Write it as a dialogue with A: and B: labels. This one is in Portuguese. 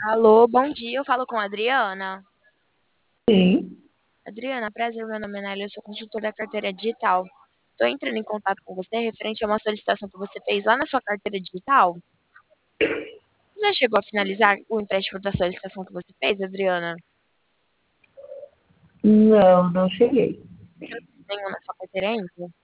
A: Alô, bom dia. Eu falo com a Adriana.
B: Sim.
A: Adriana, prazer, meu nome é Nélia, eu sou consultora da carteira digital. Estou entrando em contato com você referente a uma solicitação que você fez lá na sua carteira digital. Você já chegou a finalizar o empréstimo da solicitação que você fez, Adriana?
B: Não, não cheguei.
A: Você não tem nenhum na sua carteira ainda?